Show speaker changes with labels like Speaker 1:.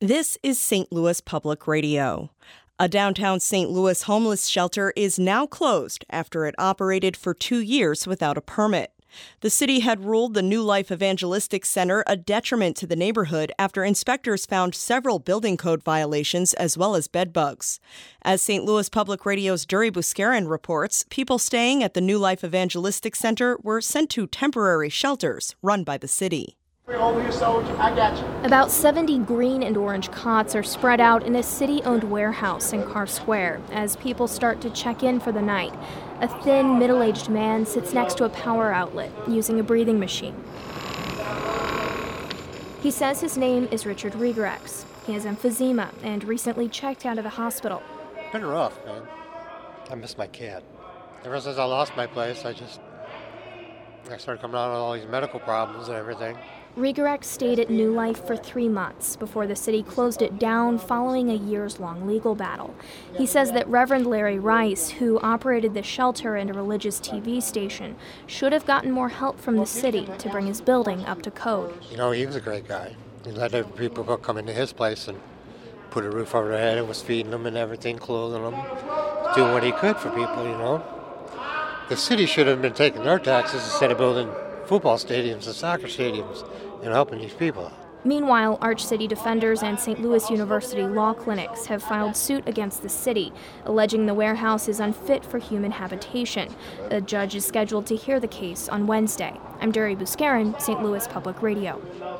Speaker 1: This is St. Louis Public Radio. A downtown St. Louis homeless shelter is now closed after it operated for 2 years without a permit. The city had ruled the New Life Evangelistic Center a detriment to the neighborhood after inspectors found several building code violations as well as bed bugs. As St. Louis Public Radio's Duri Buscarin reports, people staying at the New Life Evangelistic Center were sent to temporary shelters run by the city.
Speaker 2: Over here, soldier. I got you.
Speaker 3: About 70 green and orange cots are spread out in a city-owned warehouse in Carr Square as people start to check in for the night. A thin, middle-aged man sits next to a power outlet using a breathing machine. He says his name is Richard Regerex. He has emphysema and recently checked out of the hospital.
Speaker 4: It's been rough, man. I miss my cat. Ever since I lost my place, I started coming out with all these medical problems and everything.
Speaker 3: Regerex stayed at New Life for 3 months before the city closed it down following a years-long legal battle. He says that Reverend Larry Rice, who operated the shelter and a religious TV station, should have gotten more help from the city to bring his building up to code.
Speaker 4: You know, he was a great guy. He let people come into his place and put a roof over their head and was feeding them and everything, clothing them, doing what he could for people, you know. The city should have been taking their taxes instead of building football stadiums and soccer stadiums and helping these people out.
Speaker 3: Meanwhile, Arch City Defenders and St. Louis University law clinics have filed suit against the city, alleging the warehouse is unfit for human habitation. A judge is scheduled to hear the case on Wednesday. I'm Duri Buscarin, St. Louis Public Radio.